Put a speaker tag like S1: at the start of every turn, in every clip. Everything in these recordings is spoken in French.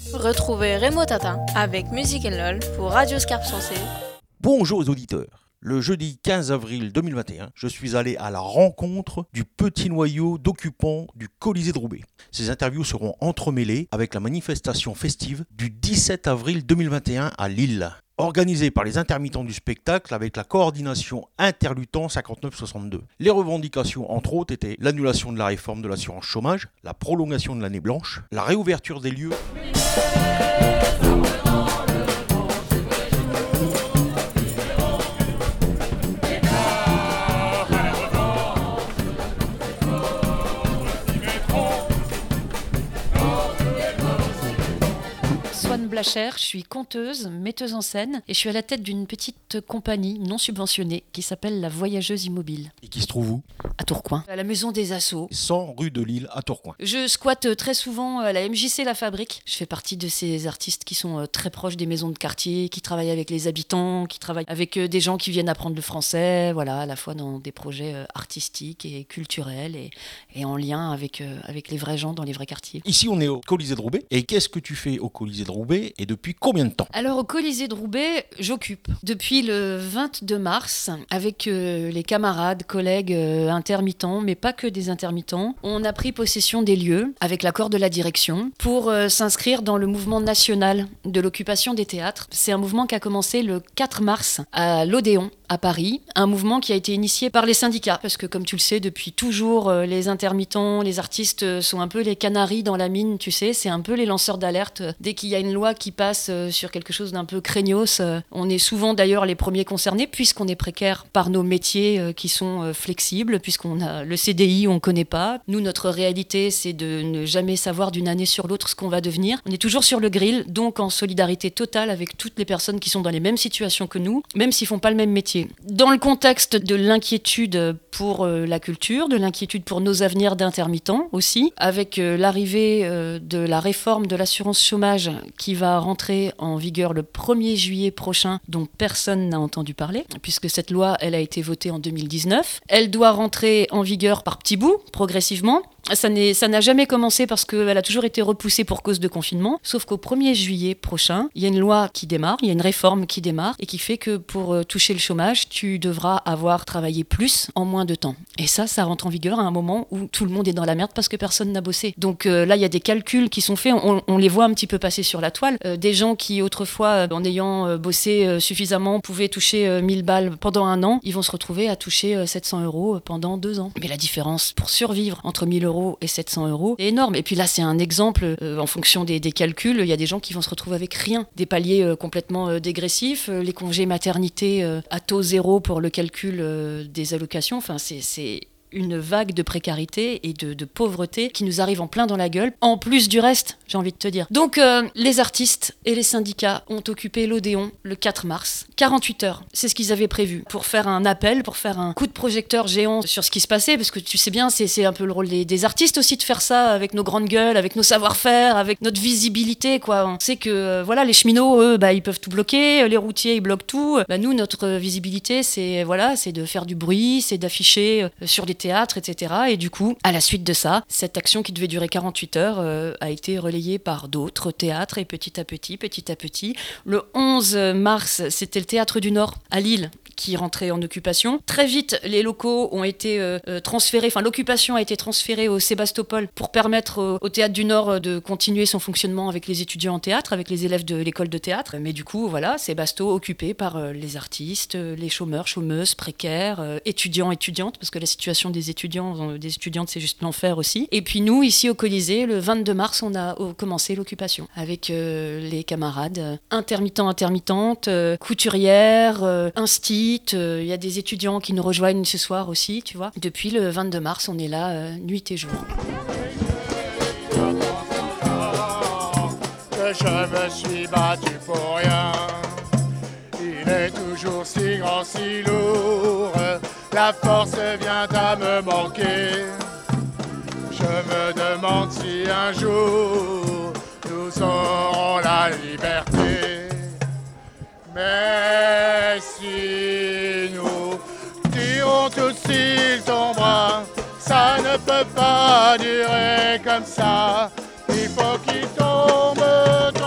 S1: Retrouvez Remo Tatin avec Musique LOL pour Radio Scarpe Sensée.
S2: Bonjour aux auditeurs. Le jeudi 15 avril 2021, je suis allé à la rencontre du petit noyau d'occupants du Colisée de Roubaix. Ces interviews seront entremêlées avec la manifestation festive du 17 avril 2021 à Lille, organisée par les intermittents du spectacle avec la coordination Interluttant 59-62. Les revendications, entre autres, étaient l'annulation de la réforme de l'assurance chômage, la prolongation de l'année blanche, la réouverture des lieux.
S3: Blacher, je suis conteuse, metteuse en scène et je suis à la tête d'une petite compagnie non subventionnée qui s'appelle La Voyageuse Immobile.
S2: Et qui se trouve où ?
S3: À Tourcoing, à la maison des Assauts.
S2: 100 rue de Lille à Tourcoing.
S3: Je squatte très souvent à la MJC La Fabrique. Je fais partie de ces artistes qui sont très proches des maisons de quartier, qui travaillent avec les habitants, qui travaillent avec des gens qui viennent apprendre le français, voilà, à la fois dans des projets artistiques et culturels et en lien avec les vrais gens dans les vrais quartiers.
S2: Ici, on est au Colisée de Roubaix. Et qu'est-ce que tu fais au Colisée de Roubaix et depuis combien de temps ?
S3: Alors au Colisée de Roubaix, j'occupe depuis le 22 mars avec les camarades, collègues intermittents, mais pas que des intermittents. On a pris possession des lieux avec l'accord de la direction pour s'inscrire dans le mouvement national de l'occupation des théâtres. C'est un mouvement qui a commencé le 4 mars à l'Odéon à Paris, un mouvement qui a été initié par les syndicats, parce que comme tu le sais, depuis toujours, les intermittents, les artistes sont un peu les canaris dans la mine, tu sais, c'est un peu les lanceurs d'alerte. Dès qu'il y a une loi qui passe sur quelque chose d'un peu craignos, on est souvent d'ailleurs les premiers concernés, puisqu'on est précaire par nos métiers qui sont flexibles, puisqu'on a le CDI, on ne connaît pas. Nous, notre réalité, c'est de ne jamais savoir d'une année sur l'autre ce qu'on va devenir. On est toujours sur le grill, donc en solidarité totale avec toutes les personnes qui sont dans les mêmes situations que nous, même s'ils ne font pas le même métier. Dans le contexte de l'inquiétude pour la culture, de l'inquiétude pour nos avenirs d'intermittents aussi, avec l'arrivée de la réforme de l'assurance chômage qui va rentrer en vigueur le 1er juillet prochain, dont personne n'a entendu parler, puisque cette loi, elle a été votée en 2019. Elle doit rentrer en vigueur par petits bouts, progressivement. Ça n'a jamais commencé parce qu'elle a toujours été repoussée pour cause de confinement, sauf qu'au 1er juillet prochain, il y a une loi qui démarre, il y a une réforme qui démarre et qui fait que pour toucher le chômage, tu devras avoir travaillé plus en moins de temps. Et ça rentre en vigueur à un moment où tout le monde est dans la merde parce que personne n'a bossé. Donc là, il y a des calculs qui sont faits, on les voit un petit peu passer sur la toile. Des gens qui autrefois, en ayant bossé suffisamment, pouvaient toucher 1000 balles pendant un an, ils vont se retrouver à toucher 700 € pendant 2 ans. Mais la différence pour survivre entre 1000 € et 700 €, c'est énorme. Et puis là, c'est un exemple, en fonction des calculs, il y a des gens qui vont se retrouver avec rien. Des paliers complètement dégressifs, les congés maternité à taux zéro pour le calcul des allocations. Enfin, c'est une vague de précarité et de pauvreté qui nous arrive en plein dans la gueule, en plus du reste, j'ai envie de te dire. Donc, les artistes et les syndicats ont occupé l'Odéon le 4 mars. 48 heures, c'est ce qu'ils avaient prévu, pour faire un appel, pour faire un coup de projecteur géant sur ce qui se passait, parce que tu sais bien, c'est un peu le rôle des artistes aussi de faire ça, avec nos grandes gueules, avec nos savoir-faire, avec notre visibilité, quoi. On sait que, voilà, les cheminots, eux, ils peuvent tout bloquer, les routiers, ils bloquent tout. Nous, notre visibilité, c'est de faire du bruit, c'est d'afficher sur des théâtre, etc. Et du coup, à la suite de ça, cette action qui devait durer 48 heures a été relayée par d'autres théâtres et petit à petit, le 11 mars, c'était le Théâtre du Nord à Lille qui rentrait en occupation. Très vite, les locaux ont été transférés, enfin l'occupation a été transférée au Sébastopol pour permettre au Théâtre du Nord de continuer son fonctionnement avec les étudiants en théâtre, avec les élèves de l'école de théâtre. Mais du coup, voilà, Sébasto occupé par les artistes, les chômeurs, chômeuses, précaires, étudiants, étudiantes, parce que la situation des étudiants, des étudiantes, c'est juste l'enfer aussi. Et puis nous, ici au Colisée, le 22 mars, on a commencé l'occupation avec les camarades intermittentes, couturières, instit. Il y a des étudiants qui nous rejoignent ce soir aussi, tu vois. Depuis le 22 mars, on est là nuit et jour.
S4: Que je me suis battu pour rien. Il est toujours si grand, si lourd. La force vient à me manquer. Je me demande si un jour nous aurons la liberté. Mais si nous tirons tous s'il tombera, ça ne peut pas durer comme ça. Il faut qu'il tombe.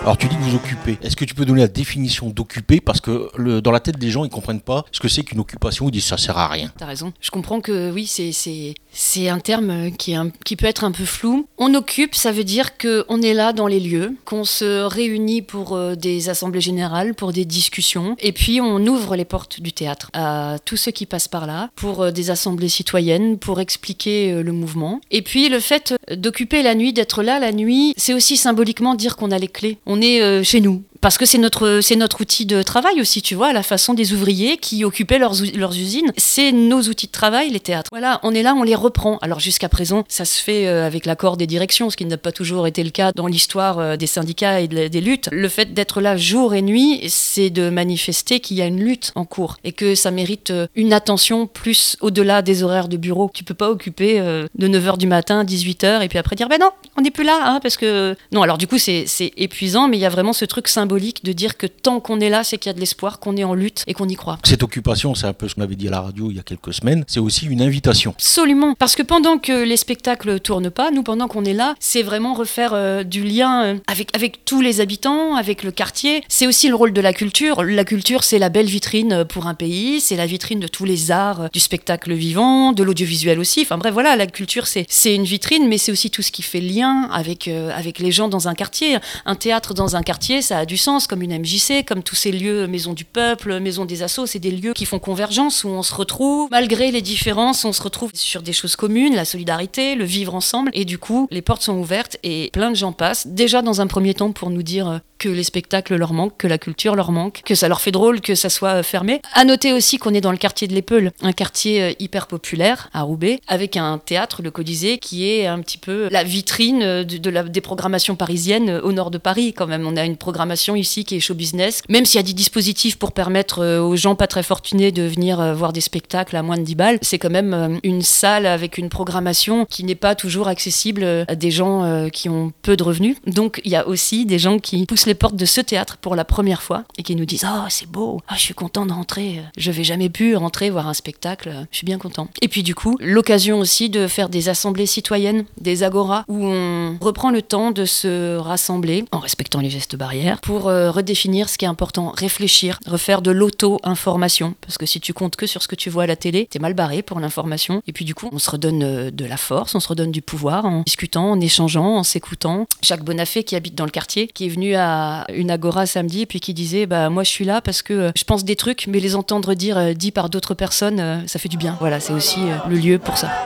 S2: Alors tu dis que vous occupez. Est-ce que tu peux donner la définition d'occuper? Parce que dans la tête des gens, ils comprennent pas ce que c'est qu'une occupation. Ils disent ça sert à rien.
S3: T'as raison. Je comprends que oui, c'est un terme qui peut être un peu flou. On occupe, ça veut dire qu'on est là dans les lieux, qu'on se réunit pour des assemblées générales, pour des discussions, et puis on ouvre les portes du théâtre à tous ceux qui passent par là, pour des assemblées citoyennes, pour expliquer le mouvement. Et puis le fait d'occuper la nuit, d'être là la nuit, c'est aussi symboliquement dire qu'on a les clés. On est chez nous. Parce que c'est notre outil de travail aussi, tu vois, la façon des ouvriers qui occupaient leurs usines. C'est nos outils de travail, les théâtres. Voilà, on est là, on les reprend. Alors jusqu'à présent, ça se fait avec l'accord des directions, ce qui n'a pas toujours été le cas dans l'histoire des syndicats et des luttes. Le fait d'être là jour et nuit, c'est de manifester qu'il y a une lutte en cours et que ça mérite une attention plus au-delà des horaires de bureau. Tu peux pas occuper de 9h du matin à 18h et puis après dire, ben non, on n'est plus là, hein, parce que... Non, alors du coup, c'est épuisant, mais il y a vraiment ce truc symbolique de dire que tant qu'on est là, c'est qu'il y a de l'espoir, qu'on est en lutte et qu'on y croit.
S2: Cette occupation, c'est un peu ce qu'on avait dit à la radio il y a quelques semaines, c'est aussi une invitation.
S3: Absolument, parce que pendant que les spectacles tournent pas, nous, pendant qu'on est là, c'est vraiment refaire du lien avec tous les habitants, avec le quartier. C'est aussi le rôle de la culture. La culture, c'est la belle vitrine pour un pays, c'est la vitrine de tous les arts, du spectacle vivant, de l'audiovisuel aussi. Enfin bref, voilà, la culture, c'est une vitrine, mais c'est aussi tout ce qui fait lien avec les gens dans un quartier. Un théâtre dans un quartier, ça a du sens, comme une MJC, comme tous ces lieux, Maison du Peuple, Maison des Assos, c'est des lieux qui font convergence, où on se retrouve, malgré les différences, on se retrouve sur des choses communes, la solidarité, le vivre ensemble, et du coup, les portes sont ouvertes et plein de gens passent, déjà dans un premier temps pour nous dire que les spectacles leur manquent, que la culture leur manque, que ça leur fait drôle que ça soit fermé. À noter aussi qu'on est dans le quartier de l'Épeule, un quartier hyper populaire à Roubaix, avec un théâtre, le Colisée, qui est un petit peu la vitrine des programmations parisiennes au nord de Paris quand même. On a une programmation ici qui est show business, même s'il y a des dispositifs pour permettre aux gens pas très fortunés de venir voir des spectacles à moins de 10 balles, c'est quand même une salle avec une programmation qui n'est pas toujours accessible à des gens qui ont peu de revenus. Donc il y a aussi des gens qui poussent les portes de ce théâtre pour la première fois et qui nous disent « Oh, c'est beau, je suis content de rentrer, je vais jamais pu rentrer voir un spectacle, je suis bien content. » Et puis du coup, l'occasion aussi de faire des assemblées citoyennes, des agoras, où on reprend le temps de se rassembler en respectant les gestes barrières pour redéfinir ce qui est important, réfléchir, refaire de l'auto-information, parce que si tu comptes que sur ce que tu vois à la télé, t'es mal barré pour l'information. Et puis du coup, on se redonne de la force, on se redonne du pouvoir en discutant, en échangeant, en s'écoutant. Jacques Bonafé, qui habite dans le quartier, qui est venu à une agora samedi et puis qui disait moi je suis là parce que je pense des trucs, mais les entendre dit par d'autres personnes, ça fait du bien. Voilà, c'est aussi le lieu pour ça.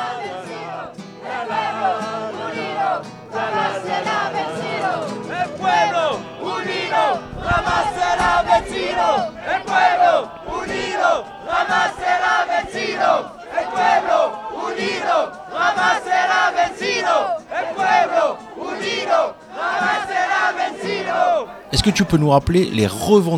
S2: Est-ce que tu peux nous rappeler les revendications ?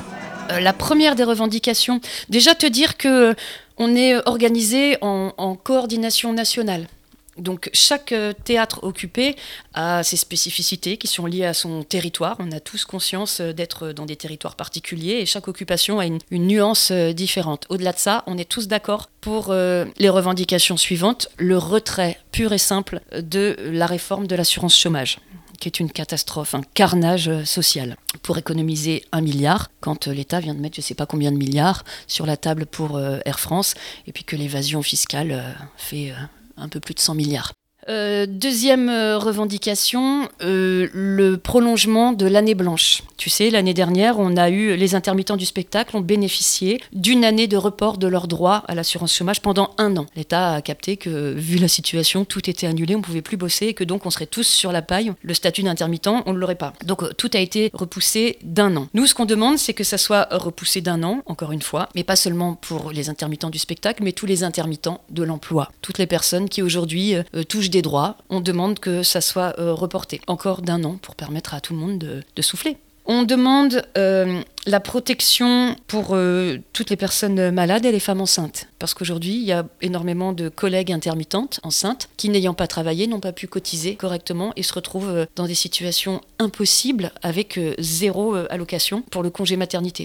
S3: La première des revendications, déjà te dire que on est organisé en coordination nationale. Donc chaque théâtre occupé a ses spécificités qui sont liées à son territoire. On a tous conscience d'être dans des territoires particuliers et chaque occupation a une nuance différente. Au-delà de ça, on est tous d'accord pour les revendications suivantes. Le retrait pur et simple de la réforme de l'assurance chômage, qui est une catastrophe, un carnage social, pour économiser 1 milliard, quand l'État vient de mettre je ne sais pas combien de milliards sur la table pour Air France, et puis que l'évasion fiscale fait un peu plus de 100 milliards. Deuxième revendication, le prolongement de l'année blanche. Tu sais, l'année dernière, les intermittents du spectacle ont bénéficié d'une année de report de leurs droits à l'assurance chômage pendant 1 an. L'État a capté que, vu la situation, tout était annulé, on ne pouvait plus bosser et que donc on serait tous sur la paille. Le statut d'intermittent, on ne l'aurait pas. Donc tout a été repoussé d'1 an. Nous, ce qu'on demande, c'est que ça soit repoussé d'1 an, encore une fois, mais pas seulement pour les intermittents du spectacle, mais tous les intermittents de l'emploi. Toutes les personnes qui aujourd'hui touchent des droits, on demande que ça soit reporté encore d'1 an pour permettre à tout le monde de souffler. On demande la protection pour toutes les personnes malades et les femmes enceintes. Parce qu'aujourd'hui, il y a énormément de collègues intermittentes enceintes qui, n'ayant pas travaillé, n'ont pas pu cotiser correctement et se retrouvent dans des situations impossibles avec 0 allocation pour le congé maternité.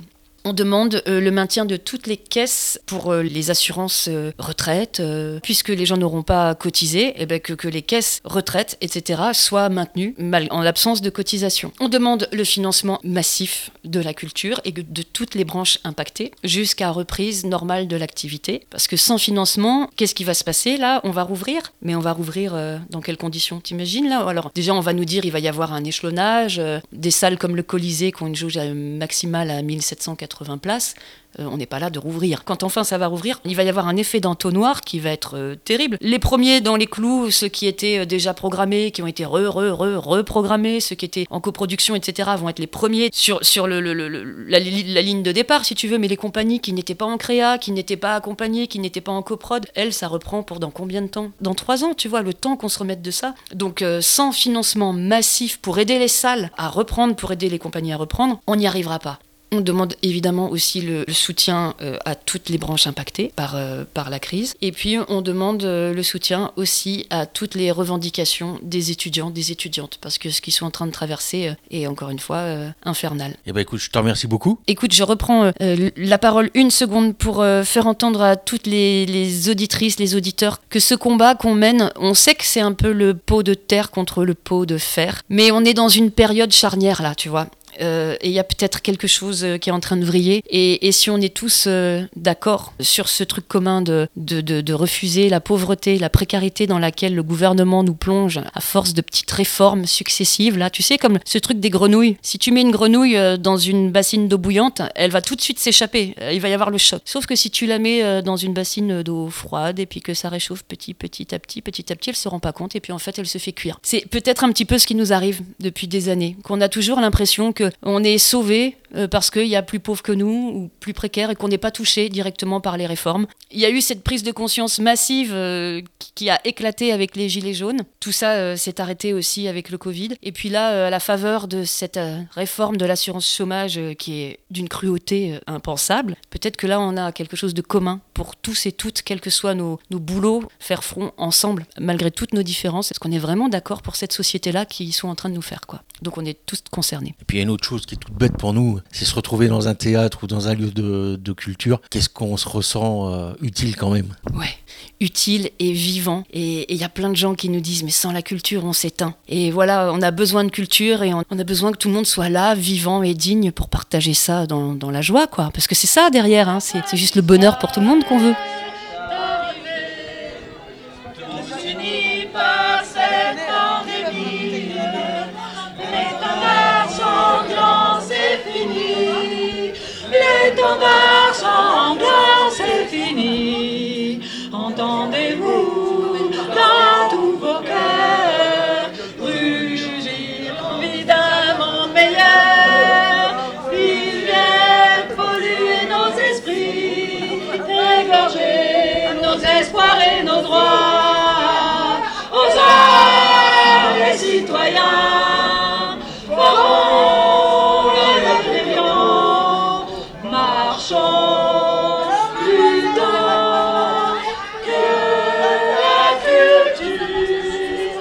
S3: On demande le maintien de toutes les caisses pour les assurances retraite, puisque les gens n'auront pas cotisé, et que les caisses retraite, etc. soient maintenues en l'absence de cotisation. On demande le financement massif de la culture et de toutes les branches impactées jusqu'à reprise normale de l'activité. Parce que sans financement, qu'est-ce qui va se passer là ? On va rouvrir, mais on va rouvrir dans quelles conditions ? T'imagines là ? Alors déjà, on va nous dire il va y avoir un échelonnage, des salles comme le Colisée qui ont une jauge maximale à 1780 places. On n'est pas là de rouvrir. Quand enfin ça va rouvrir, il va y avoir un effet d'entonnoir qui va être terrible. Les premiers dans les clous, ceux qui étaient déjà programmés, qui ont été reprogrammés, ceux qui étaient en coproduction, etc., vont être les premiers sur la ligne de départ, si tu veux, mais les compagnies qui n'étaient pas en créa, qui n'étaient pas accompagnées, qui n'étaient pas en coprod, elles, ça reprend pour dans combien de temps ? Dans 3 ans, tu vois, le temps qu'on se remette de ça. Donc sans financement massif pour aider les salles à reprendre, pour aider les compagnies à reprendre, on n'y arrivera pas. On demande évidemment aussi le soutien à toutes les branches impactées par la crise. Et puis, on demande le soutien aussi à toutes les revendications des étudiants, des étudiantes, parce que ce qu'ils sont en train de traverser est, encore une fois, infernal.
S2: Eh ben écoute, je te remercie beaucoup.
S3: Écoute, je reprends la parole une seconde pour faire entendre à toutes les auditrices, les auditeurs, que ce combat qu'on mène, on sait que c'est un peu le pot de terre contre le pot de fer, mais on est dans une période charnière là, tu vois. Et il y a peut-être quelque chose qui est en train de vriller. Et si on est tous d'accord sur ce truc commun de refuser la pauvreté, la précarité dans laquelle le gouvernement nous plonge à force de petites réformes successives, là, tu sais, comme ce truc des grenouilles. Si tu mets une grenouille dans une bassine d'eau bouillante, elle va tout de suite s'échapper. Il va y avoir le choc. Sauf que si tu la mets dans une bassine d'eau froide et puis que ça réchauffe petit à petit, elle se rend pas compte et puis en fait, elle se fait cuire. C'est peut-être un petit peu ce qui nous arrive depuis des années, qu'on a toujours l'impression qu'on est sauvé parce qu'il y a plus pauvres que nous ou plus précaires et qu'on n'est pas touché directement par les réformes. Il y a eu cette prise de conscience massive qui a éclaté avec les gilets jaunes. Tout ça s'est arrêté aussi avec le Covid. Et puis là, à la faveur de cette réforme de l'assurance chômage qui est d'une cruauté impensable, peut-être que là, on a quelque chose de commun pour tous et toutes, quels que soient nos boulots, faire front ensemble, malgré toutes nos différences. Est-ce qu'on est vraiment d'accord pour cette société-là qu'ils sont en train de nous faire, quoi ? Donc on est tous concernés.
S2: Et puis il y a une autre chose qui est toute bête pour nous, c'est se retrouver dans un théâtre ou dans un lieu de culture. Qu'est-ce qu'on se ressent utile quand même ?
S3: Ouais, utile et vivant. Et il y a plein de gens qui nous disent, mais sans la culture, on s'éteint. Et voilà, on a besoin de culture et on a besoin que tout le monde soit là, vivant et digne pour partager ça dans la joie, quoi. Parce que c'est ça derrière, hein, c'est juste le bonheur pour tout le monde qu'on veut.
S5: L'étendard sanglant, c'est fini. Entendez-vous dans tous vos cœurs rugir l'envie d'un monde meilleur. Il vient polluer nos esprits, égorger nos espoirs et nos droits. Aux hommes, les citoyens, feront le rébellion. Marchons plus tôt que la culture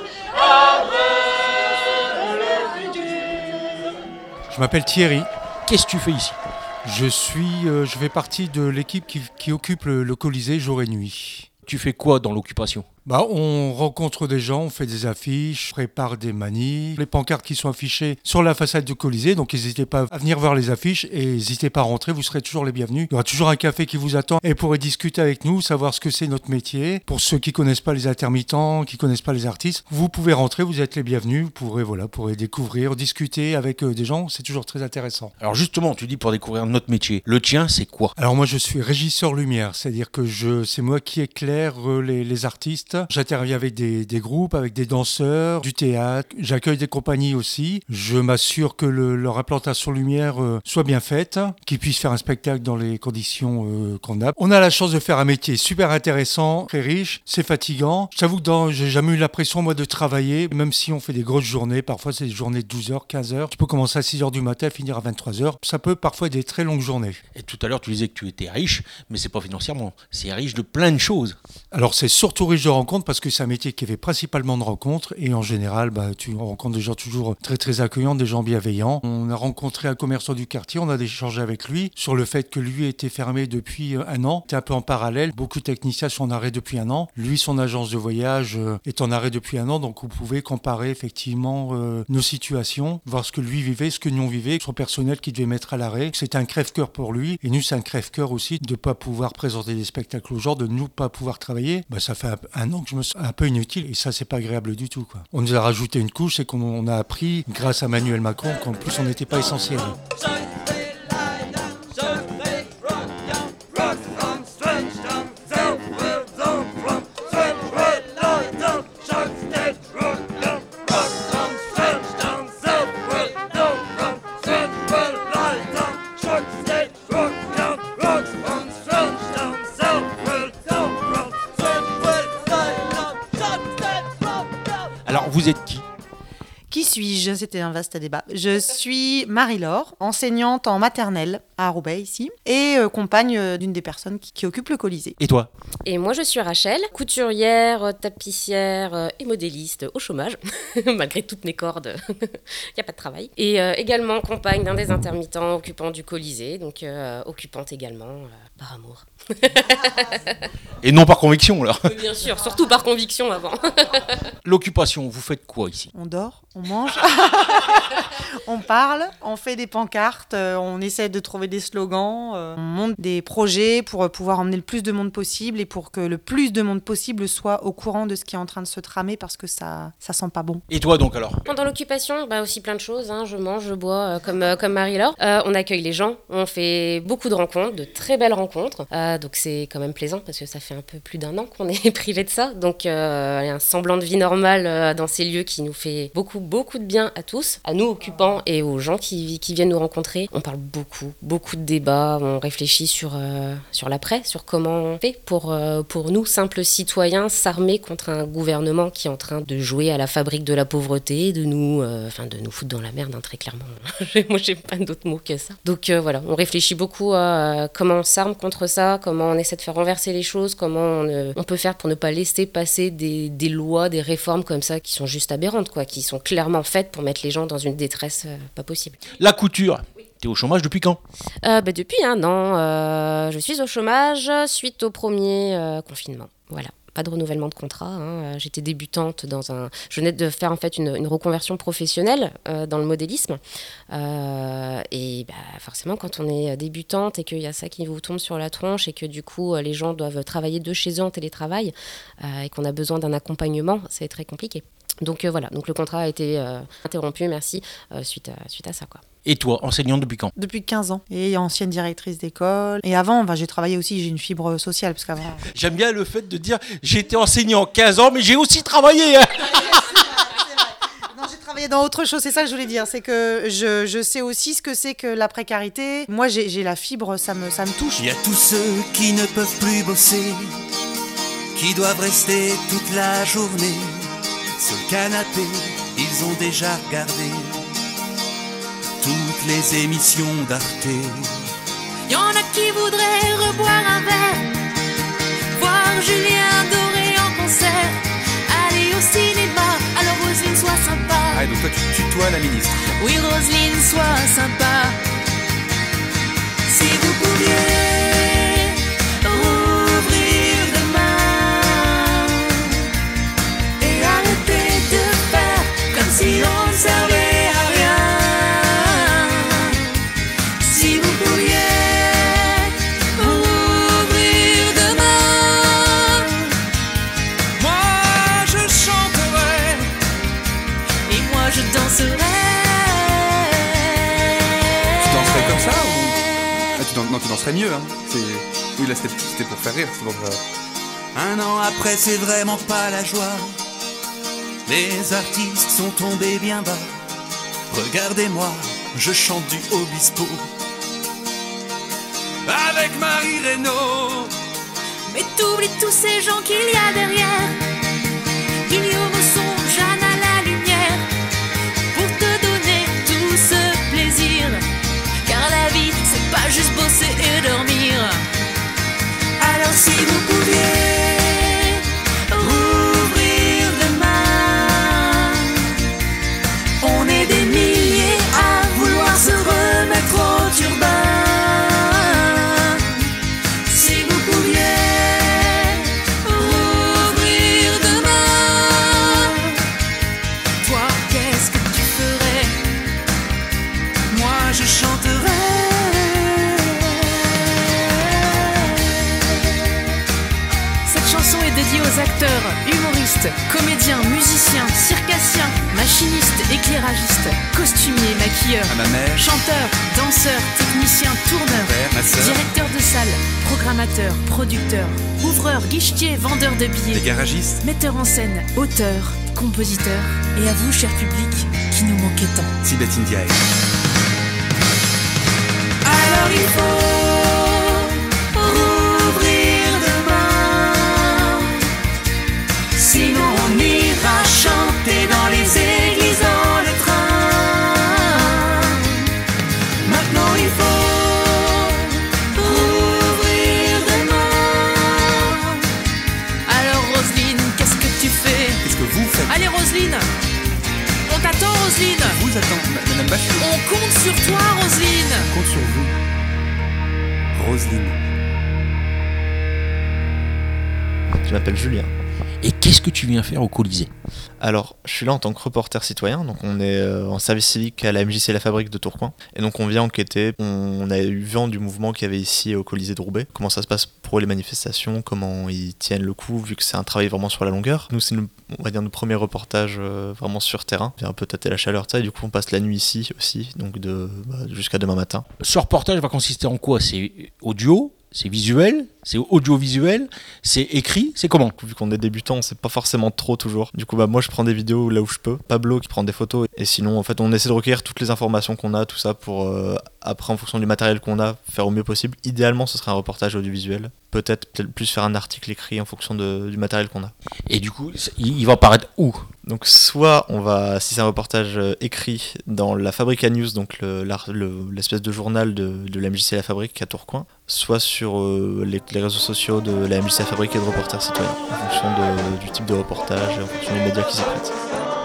S5: après le futur.
S6: Je m'appelle Thierry.
S2: Qu'est-ce que tu fais ici ?
S6: Je fais partie de l'équipe qui occupe le Colisée jour et nuit.
S2: Tu fais quoi dans l'occupation ?
S6: On rencontre des gens, on fait des affiches, on prépare des manifs, les pancartes qui sont affichées sur la façade du Colisée, donc n'hésitez pas à venir voir les affiches et n'hésitez pas à rentrer, vous serez toujours les bienvenus. Il y aura toujours un café qui vous attend et pourrez discuter avec nous, savoir ce que c'est notre métier. Pour ceux qui connaissent pas les intermittents, qui connaissent pas les artistes, vous pouvez rentrer, vous êtes les bienvenus, vous pourrez découvrir, discuter avec des gens, c'est toujours très intéressant.
S2: Alors justement, tu dis pour découvrir notre métier, le tien c'est quoi ?
S6: Alors moi je suis régisseur lumière, c'est-à-dire que c'est moi qui éclaire les artistes. J'interviens avec des groupes, avec des danseurs, du théâtre. J'accueille des compagnies aussi. Je m'assure que leur implantation lumière soit bien faite, qu'ils puissent faire un spectacle dans les conditions qu'on a. On a la chance de faire un métier super intéressant, très riche. C'est fatigant. J'avoue que j'ai jamais eu l'impression, moi, de travailler, même si on fait des grosses journées. Parfois, c'est des journées de 12h, 15h. Tu peux commencer à 6h du matin, finir à 23h. Ça peut parfois être des très longues journées.
S2: Et tout à l'heure, tu disais que tu étais riche, mais c'est pas financièrement. C'est riche de plein de choses.
S6: Alors, c'est surtout riche de rencontres. rencontres parce que c'est un métier qui fait principalement de rencontres et en général, tu rencontres des gens toujours très très accueillants, des gens bienveillants. On a rencontré un commerçant du quartier, on a échangé avec lui sur le fait que lui était fermé depuis un an. C'était un peu en parallèle, beaucoup de techniciens sont en arrêt depuis un an. Lui, son agence de voyage est en arrêt depuis un an, donc vous pouvez comparer effectivement nos situations, voir ce que lui vivait, ce que nous on vivait, son personnel qui devait mettre à l'arrêt. C'était un crève-cœur pour lui et nous c'est un crève-cœur aussi de ne pas pouvoir présenter des spectacles aux gens, de ne pas pouvoir travailler. Ça fait un an que je me sens un peu inutile et ça c'est pas agréable du tout, quoi. On nous a rajouté une couche, c'est qu'on a appris grâce à Emmanuel Macron qu'en plus on n'était pas essentiel.
S2: Alors, vous êtes qui ?
S7: Qui suis-je ? C'était un vaste débat. Je suis Marie-Laure, enseignante en maternelle à Roubaix ici, et compagne d'une des personnes qui occupe le Colisée.
S2: Et toi ?
S8: Et moi, je suis Rachel, couturière, tapissière et modéliste au chômage, malgré toutes mes cordes, il n'y a pas de travail. Et également compagne d'un des intermittents occupants du Colisée, donc occupante également par amour.
S2: Et non par conviction, alors.
S8: Mais bien sûr, surtout par conviction avant.
S2: L'occupation, vous faites quoi ici ?
S7: On dort, on mange, on parle, on fait des pancartes, on essaie de trouver des slogans, on monte des projets pour pouvoir emmener le plus de monde possible et pour que le plus de monde possible soit au courant de ce qui est en train de se tramer parce que ça sent pas bon.
S2: Et toi donc alors ?
S8: Pendant l'occupation, aussi plein de choses, hein. Je mange, je bois comme Marie-Laure. On accueille les gens, on fait beaucoup de rencontres, de très belles rencontres. Donc c'est quand même plaisant parce que ça fait un peu plus d'un an qu'on est privé de ça. Donc il y a un semblant de vie normale dans ces lieux qui nous fait beaucoup de bien à tous, à nous occupants et aux gens qui viennent nous rencontrer. On parle beaucoup de débats, on réfléchit sur l'après, sur comment on fait pour nous, simples citoyens, s'armer contre un gouvernement qui est en train de jouer à la fabrique de la pauvreté, de nous foutre dans la merde, hein, très clairement. Moi j'ai pas d'autres mots que ça. Donc voilà, on réfléchit beaucoup à comment on s'arme contre ça, comment on essaie de faire renverser les choses, comment on peut faire pour ne pas laisser passer des lois, des réformes comme ça qui sont juste aberrantes, quoi, qui sont clairement faites pour mettre les gens dans une détresse pas possible.
S2: La couture, t'es au chômage depuis quand ?
S8: Depuis un an. Je suis au chômage suite au premier confinement. Voilà. Pas de renouvellement de contrat, hein. J'étais débutante je venais de faire en fait une reconversion professionnelle dans le modélisme. Et forcément, quand on est débutante et qu'il y a ça qui vous tombe sur la tronche et que du coup les gens doivent travailler de chez eux en télétravail et qu'on a besoin d'un accompagnement, c'est très compliqué. Donc voilà, donc le contrat a été interrompu, merci, suite à ça, quoi.
S2: Et toi, enseignante depuis quand ?
S7: Depuis 15 ans, et ancienne directrice d'école. Et avant, j'ai travaillé aussi, j'ai une fibre sociale, parce qu'avant...
S2: J'aime bien le fait de dire « j'ai été enseignant 15 ans, mais j'ai aussi travaillé !»
S7: Non, j'ai travaillé dans autre chose, c'est ça que je voulais dire. C'est que je sais aussi ce que c'est que la précarité. Moi, j'ai la fibre, ça me touche.
S9: Il y a tous ceux qui ne peuvent plus bosser, qui doivent rester toute la journée sur le canapé, ils ont déjà regardé toutes les émissions d'Arte.
S5: Y en a qui voudraient reboire un verre, voir Julien Doré en concert, aller au cinéma, alors Roselyne sois sympa.
S9: Ah, donc toi tu tutoies la ministre.
S5: Oui Roselyne sois sympa. Si vous pouviez rouvrir demain et arrêter de faire comme si on ne servait à rien. Si vous pouviez rouvrir demain,
S9: Moi je chanterai
S5: et moi je danserai.
S9: Tu danserais comme ça ou... Non, tu danserais mieux, hein. Oui, là c'était pour faire rire, c'était pour... Un an après, c'est vraiment pas la joie. Les artistes sont tombés bien bas. Regardez-moi, je chante du Obispo avec Marie Reynaud.
S5: Mais t'oublies tous ces gens qu'il y a derrière. Guillaume au son, Jeanne à la lumière, pour te donner tout ce plaisir. Car la vie, c'est pas juste bosser et dormir. Alors si vous pouviez artistes, comédiens, musiciens, circassiens, machinistes, éclairagistes, costumiers, maquilleurs,
S9: À ma mère,
S5: chanteurs, danseurs, techniciens, tourneurs,
S9: père, ma sœur,
S5: directeurs de salle, programmateurs, producteurs, ouvreurs, guichetiers, vendeurs de
S9: les
S5: billets,
S9: garagistes,
S5: metteurs en scène, auteurs, compositeurs, et à vous, cher public, qui nous manquez tant.
S9: Tibet Indiae.
S5: Alors il faut rouvrir demain, sinon on ira chanter dans les églises dans le train. Maintenant il faut rouvrir demain. Alors Roselyne, qu'est-ce que tu fais?
S9: Qu'est-ce que vous faites?
S5: Allez Roselyne, on t'attend Roselyne.
S9: Vous attendez, Madame Bachelot.
S5: On compte sur toi Roselyne.
S9: Compte sur vous. Roselyne.
S10: Je m'appelle Julien.
S2: Et qu'est-ce que tu viens faire au Colisée?
S10: Alors, je suis là en tant que reporter citoyen, donc on est en service civique à la MJC La Fabrique de Tourcoing, et donc on vient enquêter. On a eu vent du mouvement qu'il y avait ici au Colisée de Roubaix, comment ça se passe pour les manifestations, comment ils tiennent le coup, vu que c'est un travail vraiment sur la longueur. Nous, c'est on va dire nos premiers reportages vraiment sur terrain, on vient un peu tâter la chaleur de ça, et du coup on passe la nuit ici aussi, donc jusqu'à demain matin.
S2: Ce reportage va consister en quoi? C'est audio? C'est visuel, c'est audiovisuel, c'est écrit, c'est comment?
S10: Vu qu'on est débutant, on sait pas forcément trop toujours. Du coup, moi je prends des vidéos là où je peux. Pablo qui prend des photos. Et sinon, en fait, on essaie de recueillir toutes les informations qu'on a, tout ça pour après, en fonction du matériel qu'on a, faire au mieux possible. Idéalement, ce serait un reportage audiovisuel. Peut-être plus faire un article écrit en fonction du matériel qu'on a.
S2: Et du coup, il va apparaître où?
S10: Donc soit on va, si c'est un reportage écrit dans la Fabrique à News, donc l'espèce de journal de la MJC La Fabrique à Tourcoing, soit sur les réseaux sociaux de la MJC La Fabrique et de Reporters Citoyens, en fonction du type de reportage et en fonction des médias qui s'y prêtent.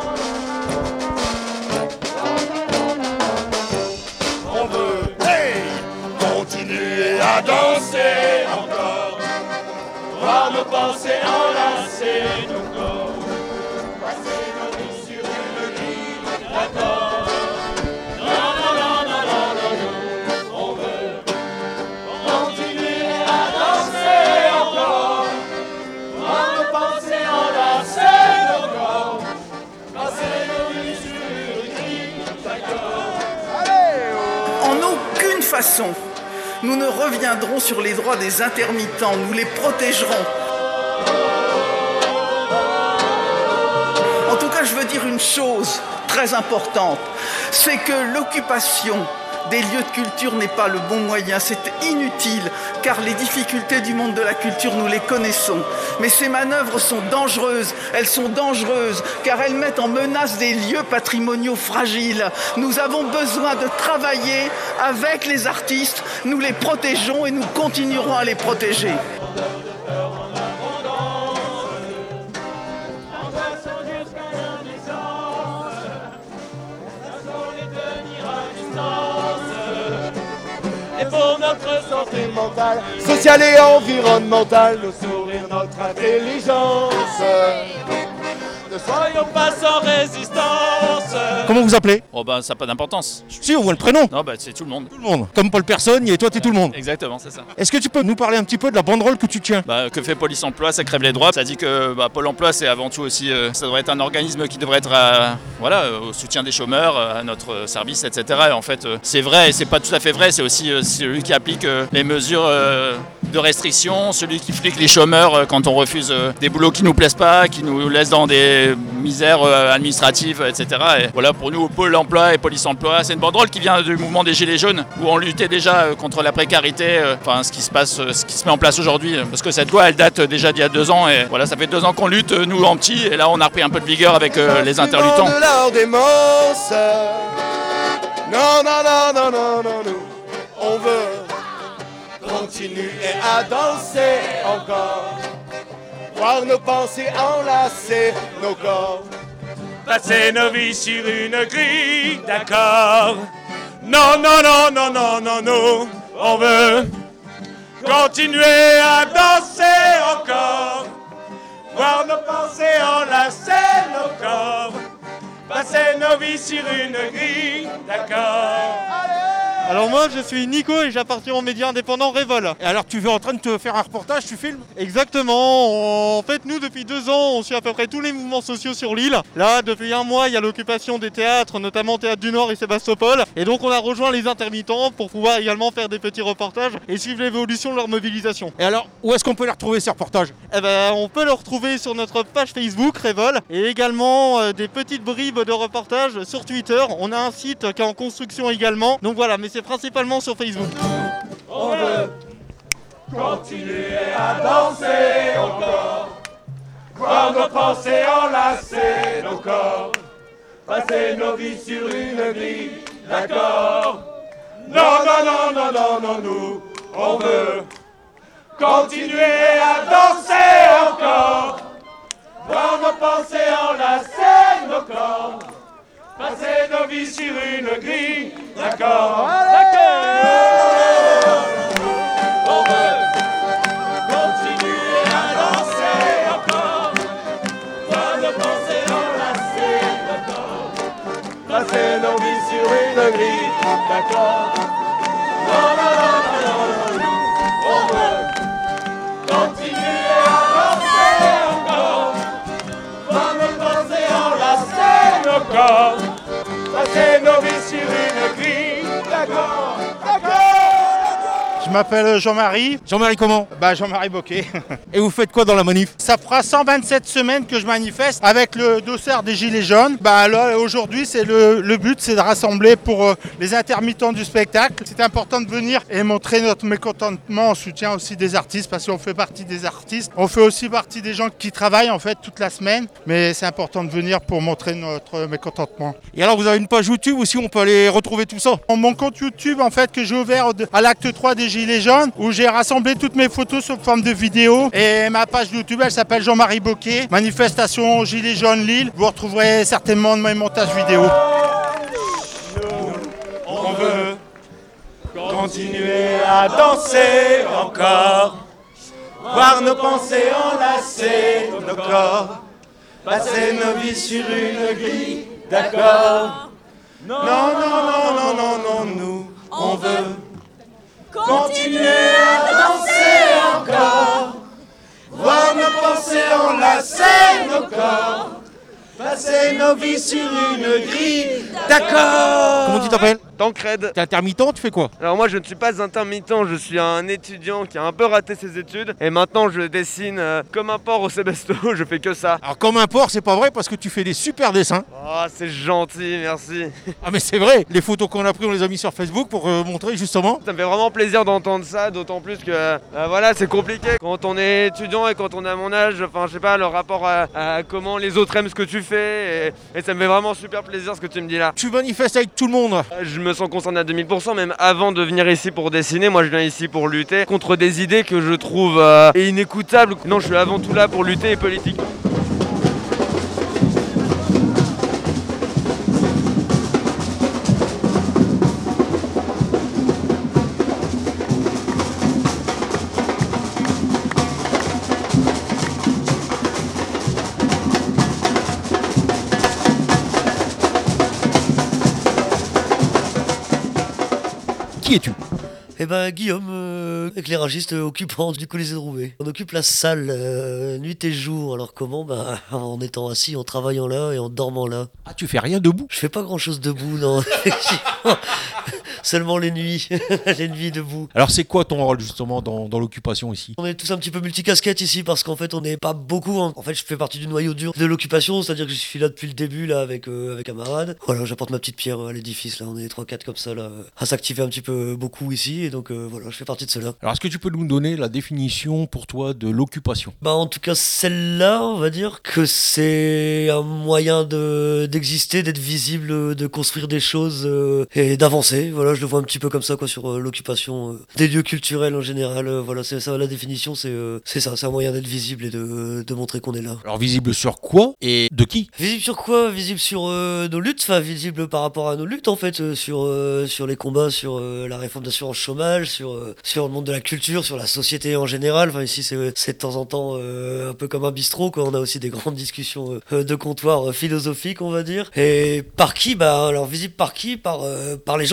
S4: On veut, hey, continuer à danser encore, voir nos pensées enlacer nos corps, passer nos vies sur une ligne d'accord. Non, non, non, non, non, non, non, on veut continuer à danser encore, voir nos pensées enlacer nos corps, passer nos vies sur une ligne d'accord.
S11: En aucune façon, nous ne reviendrons sur les droits des intermittents, nous les protégerons. En tout cas, je veux dire une chose très importante, c'est que l'occupation des lieux de culture n'est pas le bon moyen, c'est inutile, car les difficultés du monde de la culture, nous les connaissons. Mais ces manœuvres sont dangereuses, car elles mettent en menace des lieux patrimoniaux fragiles. Nous avons besoin de travailler avec les artistes, nous les protégeons et nous continuerons à les protéger.
S4: Et pour notre santé mentale, sociale et environnementale, nos sourires, notre intelligence, ne soyons pas sans résistance.
S2: Comment vous appelez?
S12: Oh bah ça n'a pas d'importance.
S2: Si, on voit le prénom.
S12: Non bah c'est tout le monde.
S2: Tout le monde. Comme Paul Personne, et toi t'es tout le monde.
S12: Exactement, c'est ça.
S2: Est-ce que tu peux nous parler un petit peu de la banderole que tu tiens?
S12: Que fait Police Emploi? Ça crève les droits. Ça dit que Pôle Emploi c'est avant tout aussi, ça devrait être un organisme qui devrait être au soutien des chômeurs, à notre service, etc. Et en fait c'est vrai et c'est pas tout à fait vrai. C'est aussi celui qui applique les mesures de restriction, celui qui flique les chômeurs quand on refuse des boulots qui nous plaisent pas, qui nous laissent dans des misères administratives, etc. Et voilà, pour nous, Pôle Emploi et Police Emploi, c'est une banderole qui vient du mouvement des Gilets jaunes, où on luttait déjà contre la précarité, ce qui se met en place aujourd'hui, parce que cette loi, elle date déjà d'il y a 2 ans, et voilà, ça fait 2 ans qu'on lutte, nous en petit, et là, on a repris un peu de vigueur avec les intermittents.
S4: De leur démence. Non, non, non, non, non, non, nous, on veut continuer à danser encore, voir nos pensées enlacer nos corps, passer nos vies sur une grille d'accord. Non, non, non, non, non, non, non, on veut continuer à danser encore, voir nos pensées enlacer nos corps, passer nos vies sur une grille d'accord. Allez!
S13: Alors moi je suis Nico et j'appartiens au média indépendant Révol.
S2: Et alors tu es en train de te faire un reportage, tu filmes?
S13: Exactement, en fait nous depuis 2 ans on suit à peu près tous les mouvements sociaux sur l'île. Là depuis 1 mois il y a l'occupation des théâtres, notamment Théâtre du Nord et Sébastopol. Et donc on a rejoint les intermittents pour pouvoir également faire des petits reportages et suivre l'évolution de leur mobilisation.
S2: Et alors où est-ce qu'on peut les retrouver ces reportages?
S13: Eh ben, on peut le retrouver sur notre page Facebook Révol et également des petites bribes de reportages sur Twitter. On a un site qui est en construction également. Donc voilà, mais c'est principalement sur Facebook.
S14: On veut continuer à danser encore, voir nos pensées enlacer nos corps, passer nos vies sur une grille, d'accord? Non, non, non, non, non, non, nous, on veut continuer à danser encore, voir nos pensées enlacer nos corps, passer nos vies sur une grille, d'accord? On veut continuer à danser encore, voir nos pensées enlacer nos corps, passer nos vies sur une grille, d'accord? Non, non, non, non, non, non, on veut continuer à danser encore, voir nos pensées enlacer nos corps, passer nos vies sur une grille, d'accord?
S15: Je m'appelle Jean-Marie.
S2: Jean-Marie comment?
S15: Jean-Marie Boquet.
S2: Et vous faites quoi dans la manif?
S15: Ça fera 127 semaines que je manifeste avec le dossard des Gilets jaunes. Là, aujourd'hui, c'est le but, c'est de rassembler pour les intermittents du spectacle. C'est important de venir et montrer notre mécontentement en soutien aussi des artistes, parce qu'on fait partie des artistes. On fait aussi partie des gens qui travaillent en fait toute la semaine, mais c'est important de venir pour montrer notre mécontentement.
S2: Et alors vous avez une page YouTube aussi, on peut aller retrouver tout ça?
S15: Mon compte YouTube en fait que j'ai ouvert à l'acte 3 des Gilets jaunes, où j'ai rassemblé toutes mes photos sous forme de vidéo, et ma page YouTube elle s'appelle Jean-Marie Boquet, manifestation Gilets jaunes Lille. Vous retrouverez certainement mes montages vidéo.
S14: On veut continuer à danser encore, voir nos pensées enlacer nos corps, passer nos vies sur une grille, d'accord? Non, non, non, non, non, non, nous, on veut continuer à danser encore, voir nos pensées enlacer nos corps, passer nos vies sur une grille, d'accord?
S2: Comment tu t'appelles?
S16: Tancred.
S2: T'es intermittent, tu fais quoi?
S16: Alors moi je ne suis pas intermittent, je suis un étudiant qui a un peu raté ses études et maintenant je dessine comme un porc au Sébasto, je fais que ça.
S2: Alors comme un porc, c'est pas vrai parce que tu fais des super dessins.
S16: Oh c'est gentil, merci.
S2: Ah mais c'est vrai, les photos qu'on a prises on les a mis sur Facebook pour montrer justement.
S16: Ça me fait vraiment plaisir d'entendre ça, d'autant plus que voilà c'est compliqué quand on est étudiant et quand on est à mon âge, enfin je sais pas, le rapport à comment les autres aiment ce que tu fais et ça me fait vraiment super plaisir ce que tu me dis là.
S2: Tu manifestes avec tout le monde?
S16: Je me sens concerné à 2000%, même avant de venir ici pour dessiner, moi je viens ici pour lutter contre des idées que je trouve inécoutables. Non, je suis avant tout là pour lutter et politique.
S2: Qui es-tu?
S17: Eh ben Guillaume, éclairagiste occupant du Colisée de Roubaix. On occupe la salle nuit et jour. Alors comment? En étant assis, en travaillant là et en dormant là.
S2: Ah, tu fais rien debout?
S17: Je fais pas grand chose debout, non. Seulement les nuits, les nuits debout.
S2: Alors c'est quoi ton rôle justement dans l'occupation ici?
S17: On est tous un petit peu multicasquettes ici parce qu'en fait on n'est pas beaucoup. En fait je fais partie du noyau dur de l'occupation, c'est-à-dire que je suis là depuis le début là avec camarades. Voilà, j'apporte ma petite pierre à l'édifice là, on est 3-4 comme ça là, à s'activer un petit peu beaucoup ici et donc voilà, je fais partie de cela.
S2: Alors est-ce que tu peux nous donner la définition pour toi de l'occupation?
S17: En tout cas celle-là, on va dire que c'est un moyen d'exister, d'être visible, de construire des choses et d'avancer. Voilà, je le vois un petit peu comme ça quoi, sur l'occupation des lieux culturels en général. Voilà, c'est ça la définition, c'est ça, c'est un moyen d'être visible et de montrer qu'on est là.
S2: Alors visible sur quoi et de qui?
S17: Visible sur quoi? Visible sur nos luttes, enfin visible par rapport à nos luttes en fait, sur les combats, sur la réforme d'assurance chômage, sur le monde de la culture, sur la société en général. Enfin ici c'est de temps en temps un peu comme un bistrot quoi. On a aussi des grandes discussions de comptoir philosophiques on va dire. Et par qui? Alors visible par qui? Par les gens concernés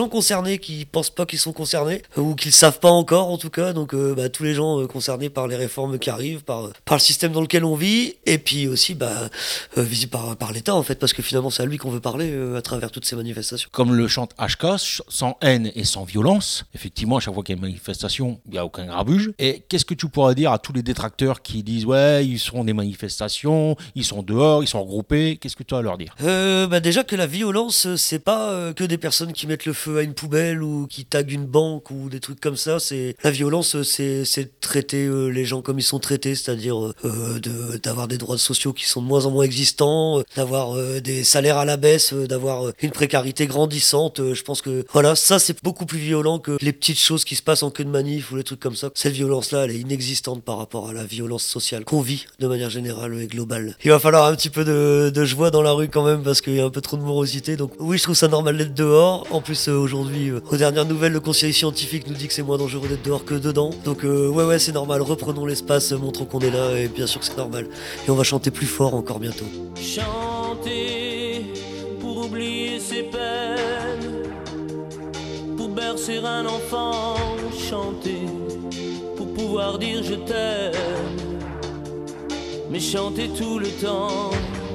S17: concernés qui pensent pas qu'ils sont concernés, ou qu'ils savent pas encore en tout cas. Donc tous les gens concernés par les réformes qui arrivent, par le système dans lequel on vit, et puis aussi visé par l'État en fait, parce que finalement c'est à lui qu'on veut parler à travers toutes ces manifestations.
S2: Comme le chante HK, sans haine et sans violence. Effectivement, à chaque fois qu'il y a une manifestation, il n'y a aucun grabuge. Et qu'est-ce que tu pourrais dire à tous les détracteurs qui disent ouais, ils seront des manifestations, ils sont dehors, ils sont regroupés? Qu'est-ce que tu as à leur dire?
S17: Déjà que la violence, c'est pas que des personnes qui mettent le feu à une poubelle ou qui taguent une banque ou des trucs comme ça. La violence, c'est traiter les gens comme ils sont traités, c'est-à-dire d'avoir des droits sociaux qui sont de moins en moins existants, d'avoir des salaires à la baisse, d'avoir une précarité grandissante. Je pense que voilà, ça c'est beaucoup plus violent que les petites choses qui se passent en queue de manif ou les trucs comme ça. Cette violence-là, elle est inexistante par rapport à la violence sociale qu'on vit de manière générale et globale. Il va falloir un petit peu de joie dans la rue quand même parce qu'il y a un peu trop de morosité. Donc oui, je trouve ça normal d'être dehors. En plus, aujourd'hui, aux dernières nouvelles, le conseiller scientifique nous dit que c'est moins dangereux d'être dehors que dedans. Donc ouais, c'est normal. Reprenons l'espace, montrons qu'on est là et bien sûr que c'est normal. Et on va chanter plus fort encore bientôt.
S18: Chanter pour oublier ses peines, pour bercer un enfant, chanter pour pouvoir dire je t'aime, mais chanter tout le temps